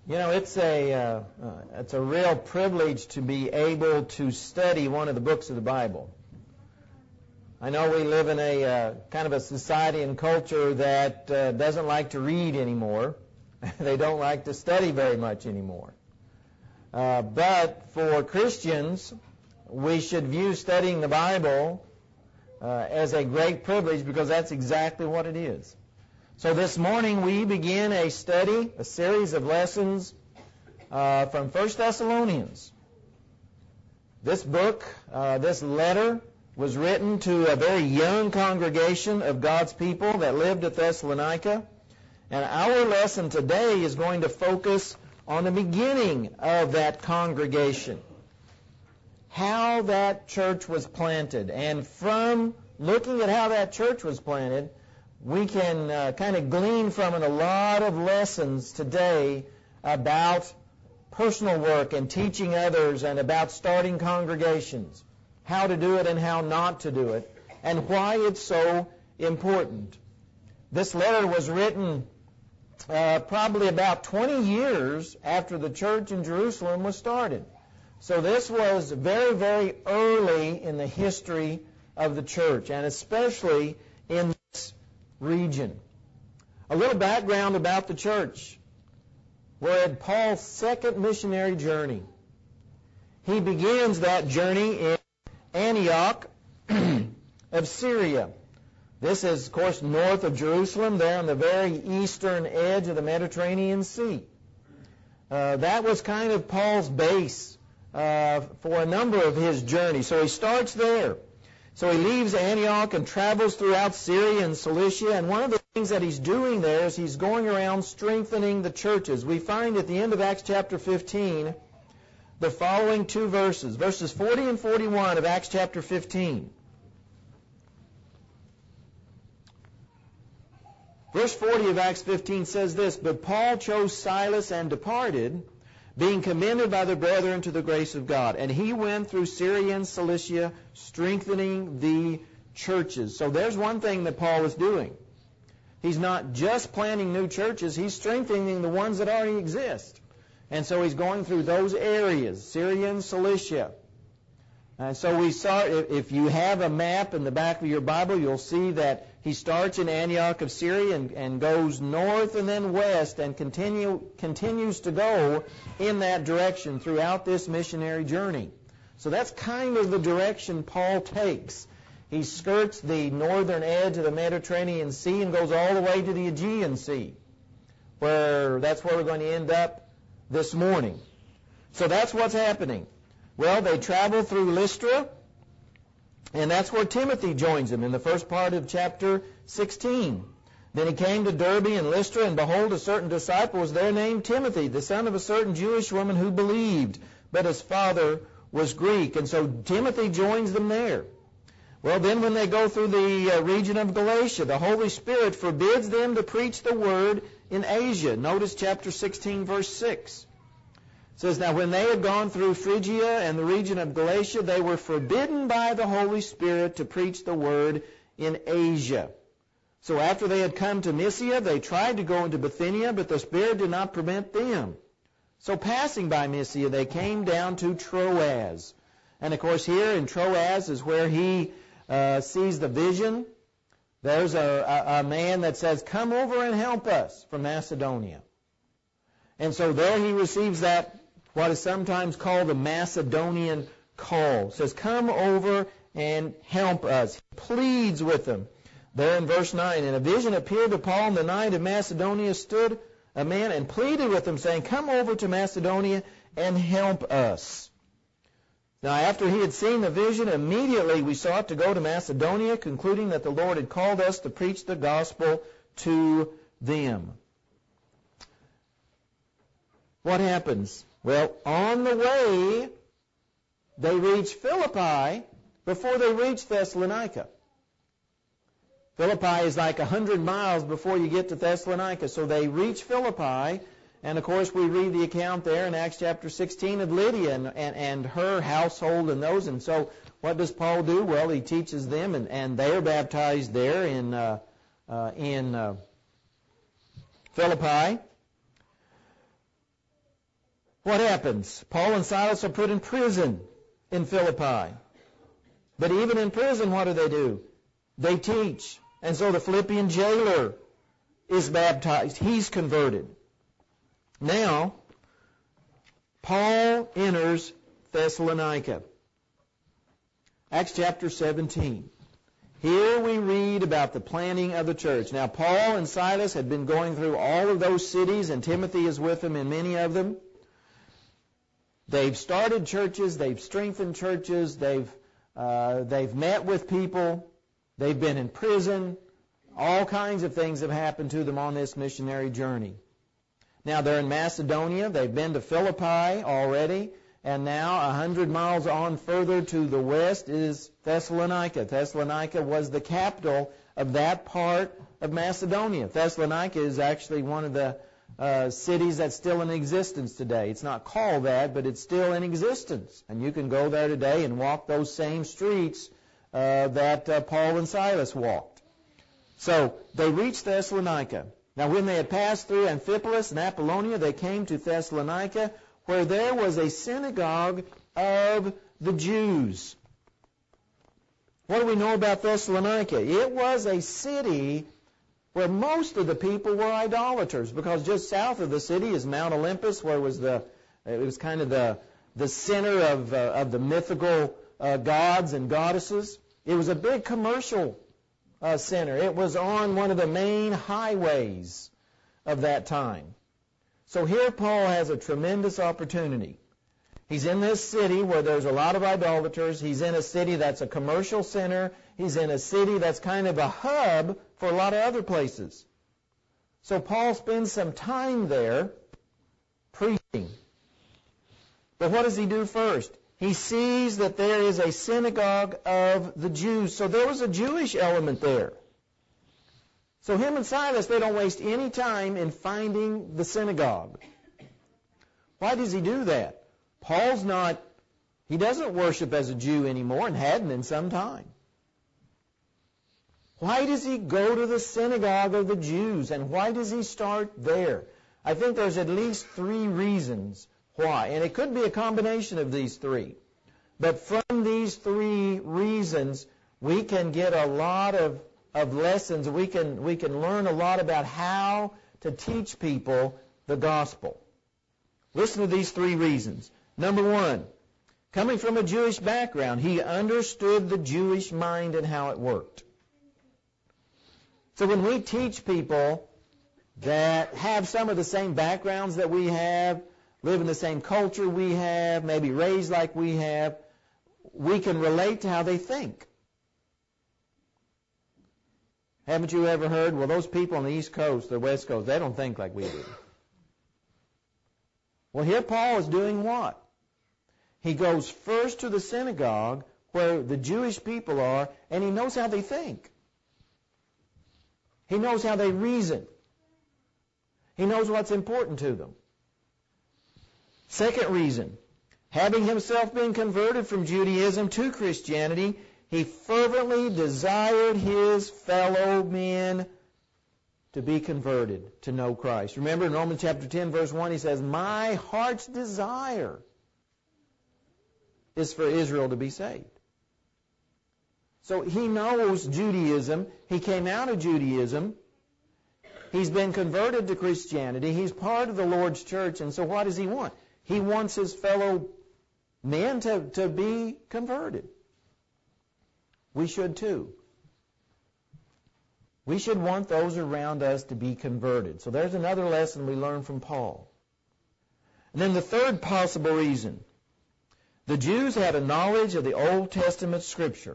You know, it's a real privilege to be able to study one of the books of the Bible. I know we live in a kind of a society and culture that doesn't like to read anymore. They don't like to study very much anymore. But for Christians, we should view studying the Bible as a great privilege because that's exactly what it is. So this morning we begin a study, a series of lessons from 1 Thessalonians. This book, this letter, was written to a very young congregation of God's people that lived at Thessalonica. And our lesson today is going to focus on the beginning of that congregation, how that church was planted. And from looking at how that church was planted, we can kind of glean from it a lot of lessons today about personal work and teaching others and about starting congregations, how to do it and how not to do it, and why it's so important. This letter was written probably about 20 years after the church in Jerusalem was started. So this was very, very early in the history of the church, and especially in this region. A little background about the church. We're at Paul's second missionary journey. He begins that journey in Antioch of Syria. This is, of course, north of Jerusalem, there on the very eastern edge of the Mediterranean Sea. That was kind of Paul's base for a number of his journeys. So he starts there. So he leaves Antioch and travels throughout Syria and Cilicia, and one of the things that he's doing there is he's going around strengthening the churches. We find at the end of Acts chapter 15 the following two verses, verses 40 and 41 of Acts chapter 15. Verse 40 of Acts 15 says this, "But Paul chose Silas and departed, being commended by the brethren to the grace of God. And he went through Syria and Cilicia, strengthening the churches." So there's one thing that Paul is doing. He's not just planting new churches, he's strengthening the ones that already exist. And so he's going through those areas, Syria and Cilicia. And so we saw, if you have a map in the back of your Bible, you'll see that he starts in Antioch of Syria and goes north and then west and continues to go in that direction throughout this missionary journey. So that's kind of the direction Paul takes. He skirts the northern edge of the Mediterranean Sea and goes all the way to the Aegean Sea, that's where we're going to end up this morning. So that's what's happening. Well, they travel through Lystra, and that's where Timothy joins them in the first part of chapter 16. Then he came to Derbe and Lystra, and behold, a certain disciple was there named Timothy, the son of a certain Jewish woman who believed, but his father was Greek. And so Timothy joins them there. Well, then when they go through the region of Galatia, the Holy Spirit forbids them to preach the word in Asia. Notice chapter 16, verse 6. It says, "Now when they had gone through Phrygia and the region of Galatia, they were forbidden by the Holy Spirit to preach the word in Asia. So after they had come to Mysia, they tried to go into Bithynia, but the Spirit did not permit them. So passing by Mysia, they came down to Troas." And of course here in Troas is where he sees the vision. There's a man that says, "Come over and help us," from Macedonia. And so there he receives that, what is sometimes called the Macedonian call. It says, "Come over and help us." He pleads with them. There in verse 9, "In a vision appeared to Paul in the night of Macedonia, stood a man and pleaded with him, saying, 'Come over to Macedonia and help us.' Now after he had seen the vision, immediately we sought to go to Macedonia, concluding that the Lord had called us to preach the gospel to them." What happens? Well, on the way, they reach Philippi before they reach Thessalonica. Philippi is like 100 miles before you get to Thessalonica. So they reach Philippi, and of course we read the account there in Acts chapter 16 of Lydia and her household and those. And so what does Paul do? Well, he teaches them, and they are baptized there in Philippi. what happens? Paul and Silas are put in prison in Philippi. But even in prison, what do? They teach. And so the Philippian jailer is baptized. He's converted. Now, Paul enters Thessalonica. Acts chapter 17. Here we read about the planting of the church. Now, Paul and Silas had been going through all of those cities, and Timothy is with them in many of them. They've started churches. They've strengthened churches. They've met with people. They've been in prison. All kinds of things have happened to them on this missionary journey. Now, they're in Macedonia. They've been to Philippi already. And now 100 miles on further to the west is Thessalonica. Thessalonica was the capital of that part of Macedonia. Thessalonica is actually one of the cities that's still in existence today. It's not called that, but it's still in existence. And you can go there today and walk those same streets that Paul and Silas walked. So they reached Thessalonica. Now when they had passed through Amphipolis and Apollonia, they came to Thessalonica, where there was a synagogue of the Jews. What do we know about Thessalonica? It was a city where most of the people were idolaters, because just south of the city is Mount Olympus, where it was kind of the center of the mythical gods and goddesses. It was a big commercial center. It was on one of the main highways of that time. So here Paul has a tremendous opportunity. He's in this city where there's a lot of idolaters. He's in a city that's a commercial center. He's in a city that's kind of a hub for a lot of other places. So Paul spends some time there preaching. But what does he do first? He sees that there is a synagogue of the Jews. So there was a Jewish element there. So him and Silas, they don't waste any time in finding the synagogue. Why does he do that? He doesn't worship as a Jew anymore and hadn't in some time. Why does he go to the synagogue of the Jews, and why does he start there? I think there's at least 3 reasons why, and it could be a combination of these 3. But from these 3 reasons, we can get a lot of lessons. We can learn a lot about how to teach people the gospel. Listen to these 3 reasons. Number 1, coming from a Jewish background, he understood the Jewish mind and how it worked. So when we teach people that have some of the same backgrounds that we have, live in the same culture we have, maybe raised like we have, we can relate to how they think. Haven't you ever heard, well, those people on the East Coast, the West Coast, they don't think like we do. Well, here Paul is doing what? He goes first to the synagogue where the Jewish people are, and he knows how they think. He knows how they reason. He knows what's important to them. Second reason, having himself been converted from Judaism to Christianity, he fervently desired his fellow men to be converted, to know Christ. Remember in Romans chapter 10, verse 1, he says, my heart's desire is for Israel to be saved. So he knows Judaism. He came out of Judaism. He's been converted to Christianity. He's part of the Lord's church. And so what does he want? He wants his fellow men to be converted. We should too. We should want those around us to be converted. So there's another lesson we learn from Paul. And then the third possible reason. The Jews had a knowledge of the Old Testament Scripture.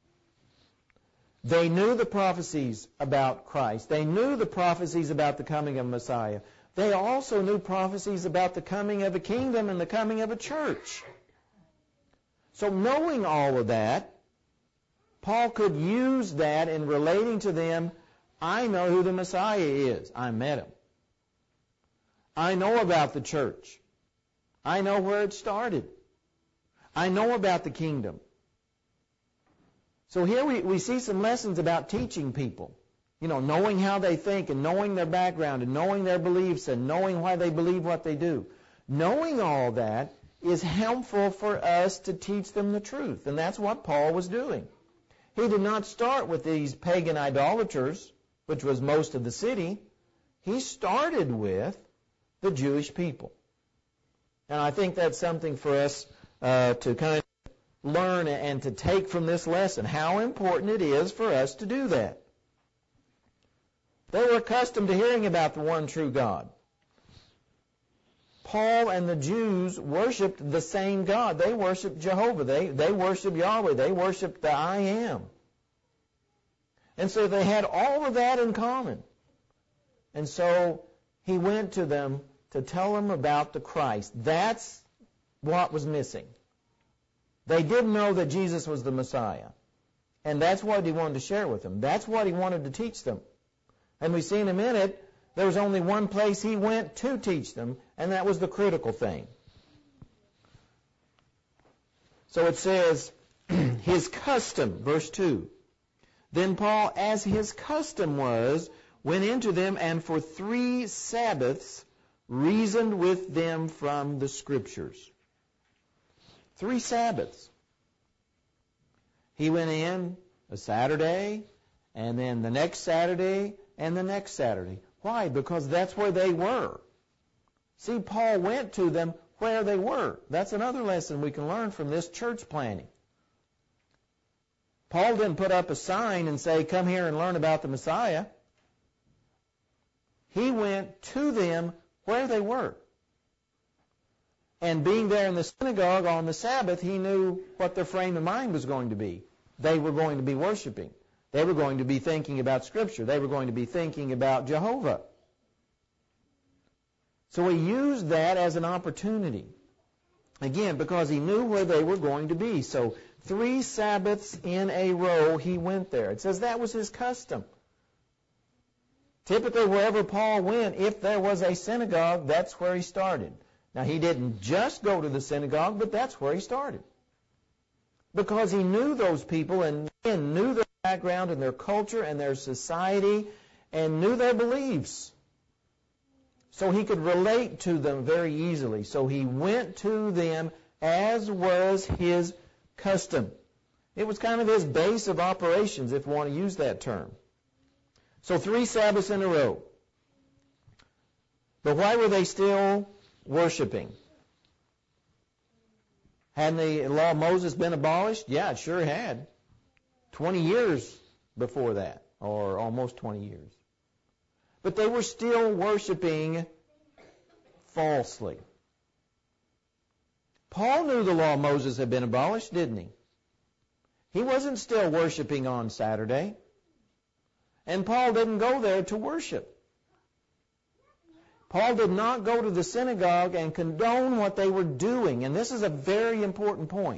They knew the prophecies about Christ. They knew the prophecies about the coming of Messiah. They also knew prophecies about the coming of a kingdom and the coming of a church. So knowing all of that, Paul could use that in relating to them. I know who the Messiah is. I met him. I know about the church. I know where it started. I know about the kingdom. So here we see some lessons about teaching people. You know, knowing how they think and knowing their background and knowing their beliefs and knowing why they believe what they do. Knowing all that is helpful for us to teach them the truth. And that's what Paul was doing. He did not start with these pagan idolaters, which was most of the city. He started with the Jewish people. And I think that's something for us to kind of learn and to take from this lesson, how important it is for us to do that. They were accustomed to hearing about the one true God. Paul and the Jews worshiped the same God. They worshiped Jehovah. They worshiped Yahweh. They worshiped the I Am. And so they had all of that in common. And so he went to them to tell them about the Christ. That's what was missing. They didn't know that Jesus was the Messiah. And that's what he wanted to share with them. That's what he wanted to teach them. And we see in a minute, there was only one place he went to teach them, and that was the critical thing. So it says, his custom, verse 2. Then Paul, as his custom was, went into them and for 3 Sabbaths reasoned with them from the Scriptures. 3 Sabbaths. He went in a Saturday, and then the next Saturday, and the next Saturday. Why? Because that's where they were. See, Paul went to them where they were. That's another lesson we can learn from this church planning. Paul didn't put up a sign and say, come here and learn about the Messiah. He went to them where they were. And being there in the synagogue on the Sabbath, he knew what their frame of mind was going to be. They were going to be worshiping. They were going to be thinking about Scripture. They were going to be thinking about Jehovah. So he used that as an opportunity. Again, because he knew where they were going to be. So 3 Sabbaths in a row he went there. It says that was his custom. Typically, wherever Paul went, if there was a synagogue, that's where he started. Now, he didn't just go to the synagogue, but that's where he started. Because he knew those people and knew their background and their culture and their society and knew their beliefs. So he could relate to them very easily. So he went to them as was his custom. It was kind of his base of operations, if you want to use that term. So 3 Sabbaths in a row. But why were they still worshiping? Hadn't the law of Moses been abolished? Yeah, it sure had. 20 years before that, or almost 20 years. But they were still worshiping falsely. Paul knew the law of Moses had been abolished, didn't he? He wasn't still worshiping on Saturday. And Paul didn't go there to worship. Paul did not go to the synagogue and condone what they were doing. And this is a very important point.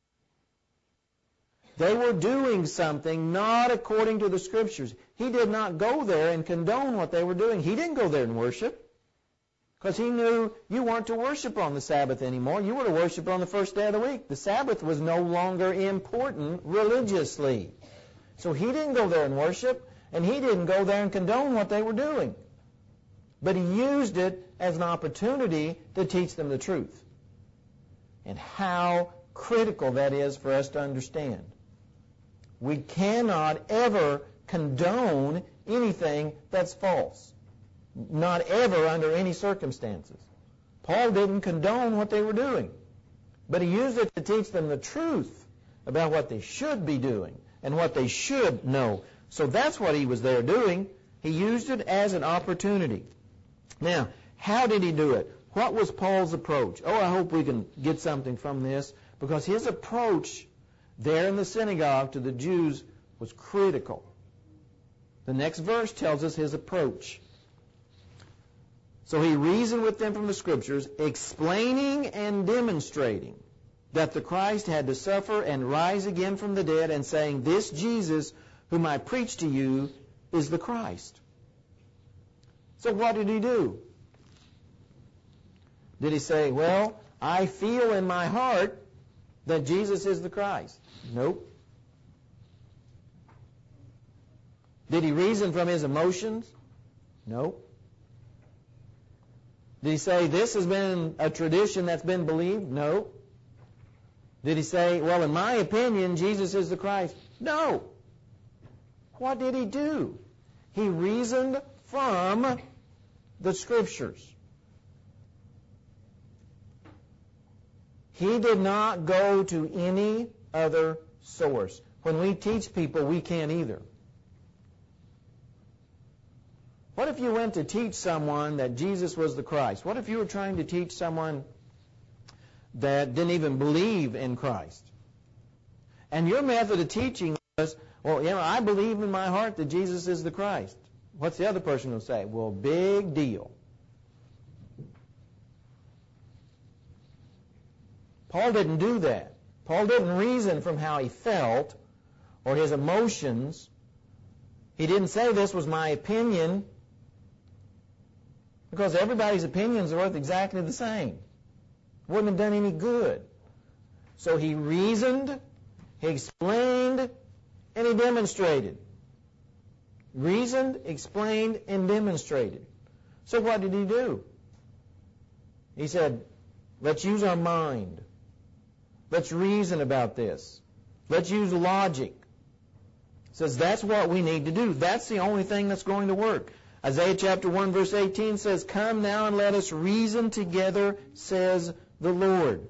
They were doing something not according to the Scriptures. He did not go there and condone what they were doing. He didn't go there and worship. Because he knew you weren't to worship on the Sabbath anymore. You were to worship on the first day of the week. The Sabbath was no longer important religiously. So he didn't go there and worship. And he didn't go there and condone what they were doing. But he used it as an opportunity to teach them the truth. And how critical that is for us to understand. We cannot ever condone anything that's false. Not ever under any circumstances. Paul didn't condone what they were doing. But he used it to teach them the truth about what they should be doing and what they should know. So that's what he was there doing. He used it as an opportunity. Now, how did he do it? What was Paul's approach? Oh, I hope we can get something from this, because his approach there in the synagogue to the Jews was critical. The next verse tells us his approach. So he reasoned with them from the Scriptures, explaining and demonstrating that the Christ had to suffer and rise again from the dead, and saying, this Jesus whom I preach to you is the Christ. So what did he do? Did he say, well, I feel in my heart that Jesus is the Christ? Nope. Did he reason from his emotions? Nope. Did he say this has been a tradition that's been believed? No. Did he say, well, in my opinion, Jesus is the Christ? No. What did he do? He reasoned from the Scriptures. He did not go to any other source. When we teach people, we can't either. What if you went to teach someone that Jesus was the Christ? What if you were trying to teach someone that didn't even believe in Christ? And your method of teaching was, well, I believe in my heart that Jesus is the Christ. What's the other person going to say? Well, big deal. Paul didn't do that. Paul didn't reason from how he felt or his emotions. He didn't say this was my opinion, because everybody's opinions are worth exactly the same. Wouldn't have done any good. So he reasoned, he explained, and he demonstrated. Reasoned, explained, and demonstrated. So what did he do? He said, let's use our mind. Let's reason about this. Let's use logic. He says that's what we need to do. That's the only thing that's going to work. Isaiah chapter 1 verse 18 says, come now and let us reason together, says the Lord.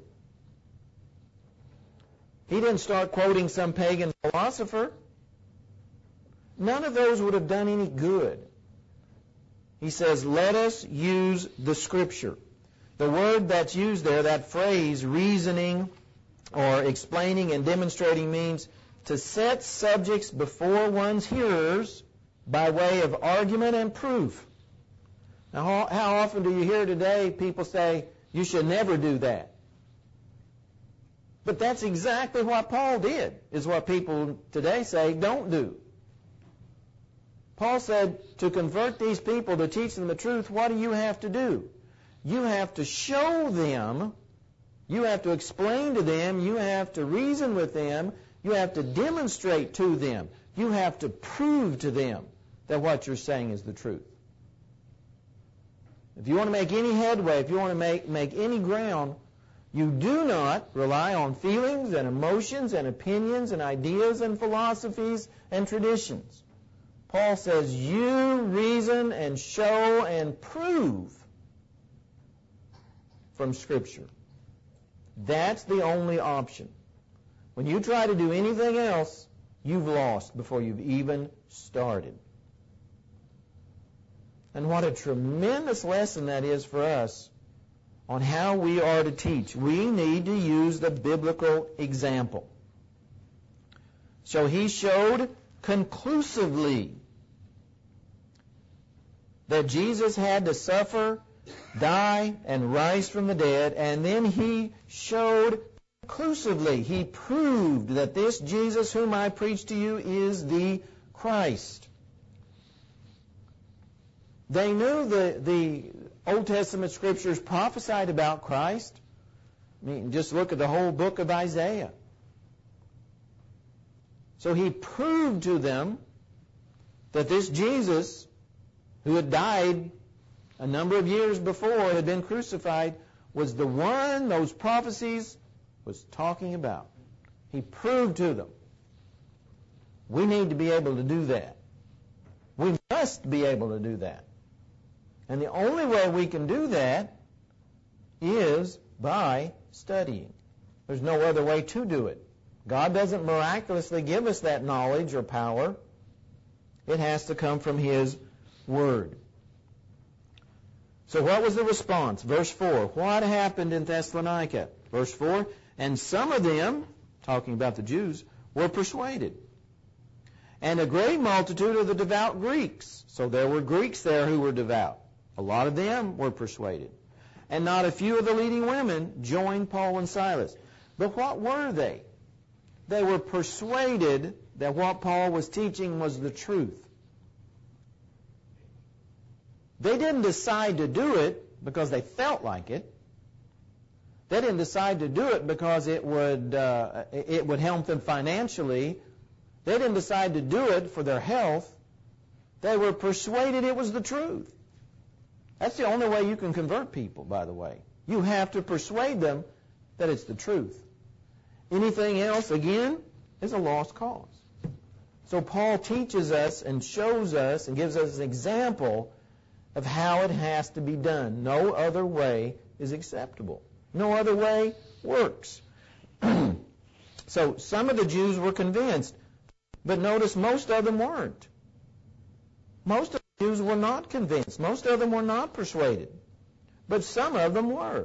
He didn't start quoting some pagan philosopher. None of those would have done any good. He says, let us use the Scripture. The word that's used there, that phrase, reasoning or explaining and demonstrating, means to set subjects before one's hearers by way of argument and proof. Now, how often do you hear today people say, you should never do that? But that's exactly what Paul did, is what people today say don't do. Paul said, to convert these people, to teach them the truth, what do you have to do? You have to show them, you have to explain to them, you have to reason with them, you have to demonstrate to them, you have to prove to them that what you're saying is the truth. If you want to make any headway, if you want to make any ground, you do not rely on feelings and emotions and opinions and ideas and philosophies and traditions. Paul says you reason and show and prove from Scripture. That's the only option. When you try to do anything else, you've lost before you've even started. And what a tremendous lesson that is for us on how we are to teach. We need to use the biblical example. So he showed conclusively that Jesus had to suffer, die, and rise from the dead, and then he showed conclusively, he proved that this Jesus whom I preach to you is the Christ. They knew the Old Testament Scriptures prophesied about Christ. I mean, just look at the whole book of Isaiah. So he proved to them that this Jesus, who had died a number of years before, had been crucified, was the one those prophecies was talking about. He proved to them. We need to be able to do that. We must be able to do that. And the only way we can do that is by studying. There's no other way to do it. God doesn't miraculously give us that knowledge or power. It has to come from His Word. So what was the response? Verse 4. What happened in Thessalonica? Verse 4. And some of them, talking about the Jews, were persuaded. And a great multitude of the devout Greeks. So there were Greeks there who were devout. A lot of them were persuaded. And not a few of the leading women joined Paul and Silas. But what were they? They were persuaded that what Paul was teaching was the truth. They didn't decide to do it because they felt like it. They didn't decide to do it because it would help them financially. They didn't decide to do it for their health. They were persuaded it was the truth. That's the only way you can convert people, by the way. You have to persuade them that it's the truth. Anything else, again, is a lost cause. So Paul teaches us and shows us and gives us an example of how it has to be done. No other way is acceptable. No other way works. So some of the Jews were convinced, but notice most of them weren't. Most of the Jews were not convinced. Most of them were not persuaded. But some of them were.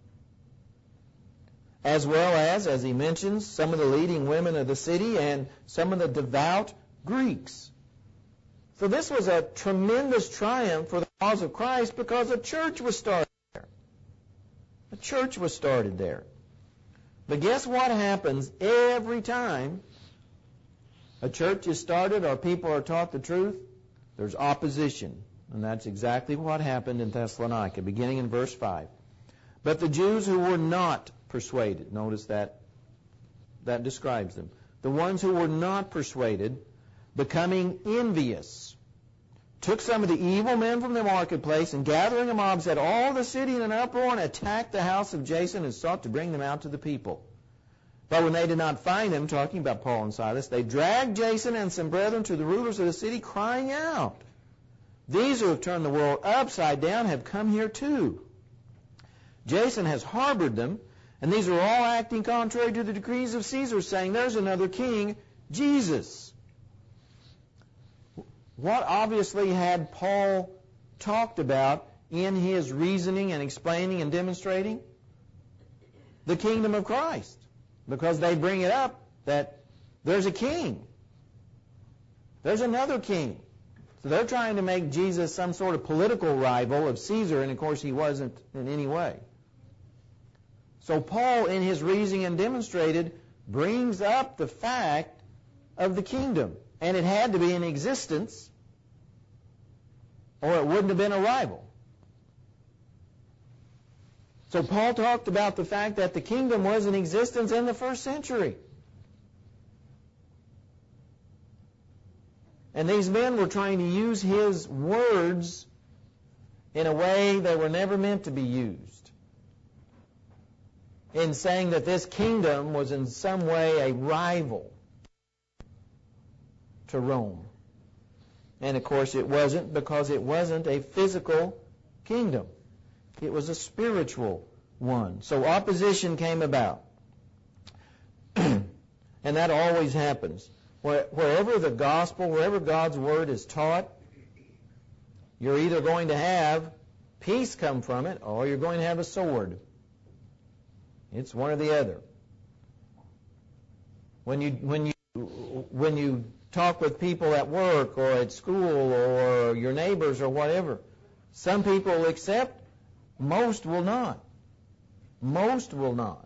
As well as he mentions, some of the leading women of the city and some of the devout Greeks. So this was a tremendous triumph for the cause of Christ because a church was started there. A church was started there. But guess what happens every time a church is started or people are taught the truth? There's opposition. And that's exactly what happened in Thessalonica, beginning in verse 5. But the Jews who were not persuaded, notice that describes them. The ones who were not persuaded, becoming envious, took some of the evil men from the marketplace and gathering a mob, set all the city in an uproar and attacked the house of Jason and sought to bring them out to the people. But when they did not find them, talking about Paul and Silas, they dragged Jason and some brethren to the rulers of the city, crying out, "These who have turned the world upside down have come here too. Jason has harbored them, and these are all acting contrary to the decrees of Caesar, saying there's another king, Jesus." What obviously had Paul talked about in his reasoning and explaining and demonstrating? The kingdom of Christ. Because they bring it up that there's a king. There's another king. So they're trying to make Jesus some sort of political rival of Caesar, and of course he wasn't in any way. So Paul, in his reasoning and demonstrated, brings up the fact of the kingdom. And it had to be in existence, or it wouldn't have been a rival. So Paul talked about the fact that the kingdom was in existence in the first century. And these men were trying to use his words in a way they were never meant to be used, in saying that this kingdom was in some way a rival to Rome. And of course it wasn't, because it wasn't a physical kingdom. It was a spiritual one. So opposition came about. And that always happens. Wherever the gospel, wherever God's word is taught, you're either going to have peace come from it, or you're going to have a sword. It's one or the other. When you talk with people at work or at school or your neighbors or whatever, some people will accept, most will not. Most will not.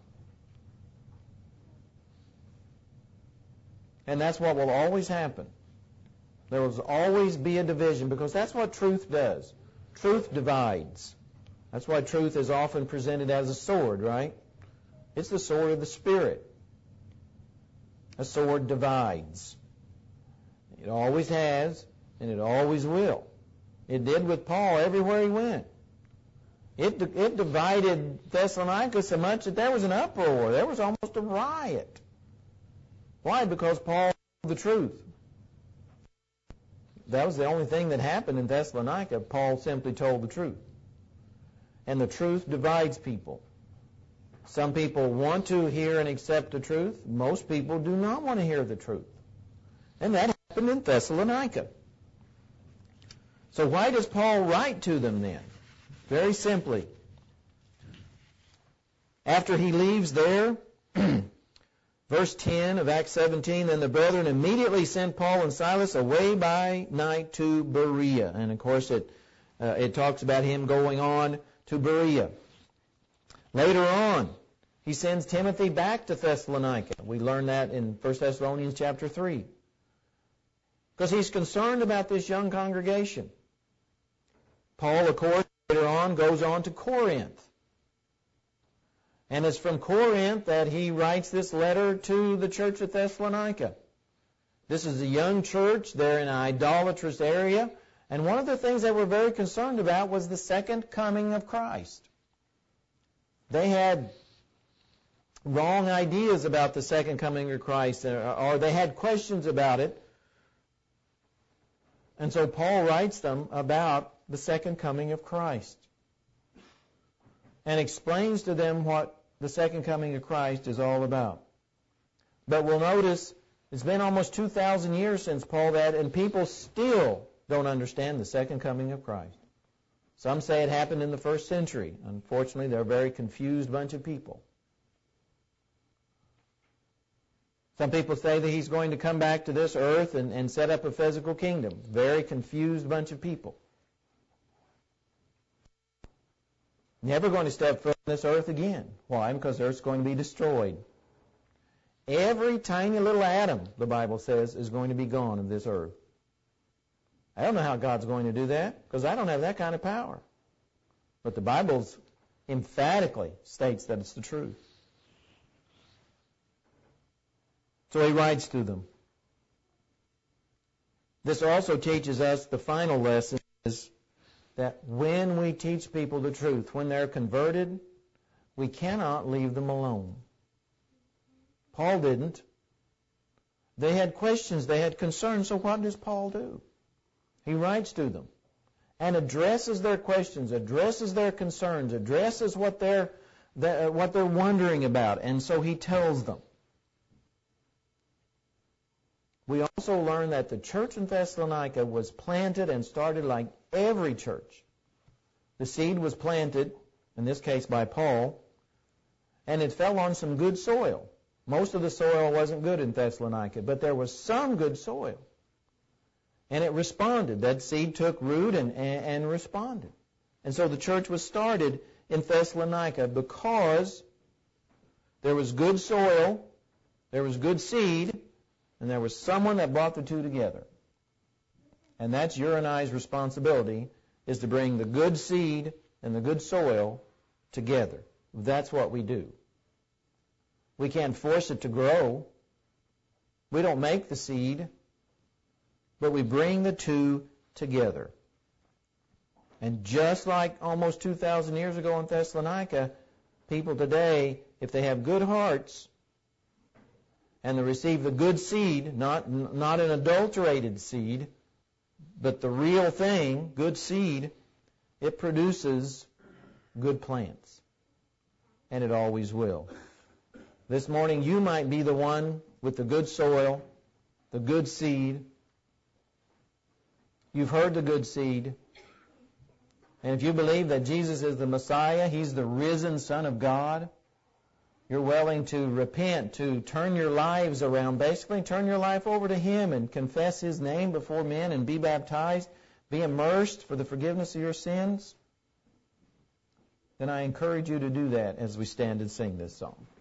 And that's what will always happen. There will always be a division, because that's what truth does. Truth divides. That's why truth is often presented as a sword, right? It's the sword of the Spirit. A sword divides. It always has, and it always will. It did with Paul everywhere he went. It divided Thessalonica so much that there was an uproar. There was almost a riot. Why? Because Paul told the truth. That was the only thing that happened in Thessalonica. Paul simply told the truth. And the truth divides people. Some people want to hear and accept the truth. Most people do not want to hear the truth. And that happened in Thessalonica. So why does Paul write to them then? Very simply. After he leaves there, verse 10 of Acts 17, then the brethren immediately sent Paul and Silas away by night to Berea. And of course it talks about him going on to Berea. Later on, he sends Timothy back to Thessalonica. We learn that in 1 Thessalonians chapter 3. Because he's concerned about this young congregation. Paul, of course, later on goes on to Corinth. And it's from Corinth that he writes this letter to the church of Thessalonica. This is a young church. They're in an idolatrous area. And one of the things they were very concerned about was the second coming of Christ. They had wrong ideas about the second coming of Christ, or they had questions about it. And so Paul writes them about the second coming of Christ and explains to them what the second coming of Christ is all about. But we'll notice it's been almost 2,000 years since Paul that, and people still don't understand the second coming of Christ. Some say it happened in the first century. Unfortunately, they're a very confused bunch of people. Some people say that he's going to come back to this earth and set up a physical kingdom. Very confused bunch of people. Never going to step foot on this earth again. Why? Because the earth's going to be destroyed. Every tiny little atom, the Bible says, is going to be gone of this earth. I don't know how God's going to do that, because I don't have that kind of power. But the Bible emphatically states that it's the truth. So he writes to them. This also teaches us the final lesson is that when we teach people the truth, when they're converted, we cannot leave them alone. Paul didn't. They had questions, they had concerns, so what does Paul do? He writes to them and addresses their questions, addresses their concerns, addresses what they're wondering about, and so he tells them. We also learn that the church in Thessalonica was planted and started like every church. The seed was planted, in this case by Paul, and it fell on some good soil. Most of the soil wasn't good in Thessalonica, but there was some good soil. And it responded. That seed took root and responded. And so the church was started in Thessalonica because there was good soil, there was good seed, and there was someone that brought the two together. And that's your and I's responsibility, is to bring the good seed and the good soil together. That's what we do. We can't force it to grow. We don't make the seed, but we bring the two together. And just like almost 2,000 years ago in Thessalonica, people today, if they have good hearts, and they receive the good seed, not an adulterated seed, but the real thing, good seed, it produces good plants. And it always will. This morning you might be the one with the good soil, the good seed. You've heard the good seed. And if you believe that Jesus is the Messiah, He's the risen Son of God, you're willing to repent, to turn your lives around, basically turn your life over to Him and confess His name before men and be baptized, be immersed for the forgiveness of your sins, then I encourage you to do that as we stand and sing this song.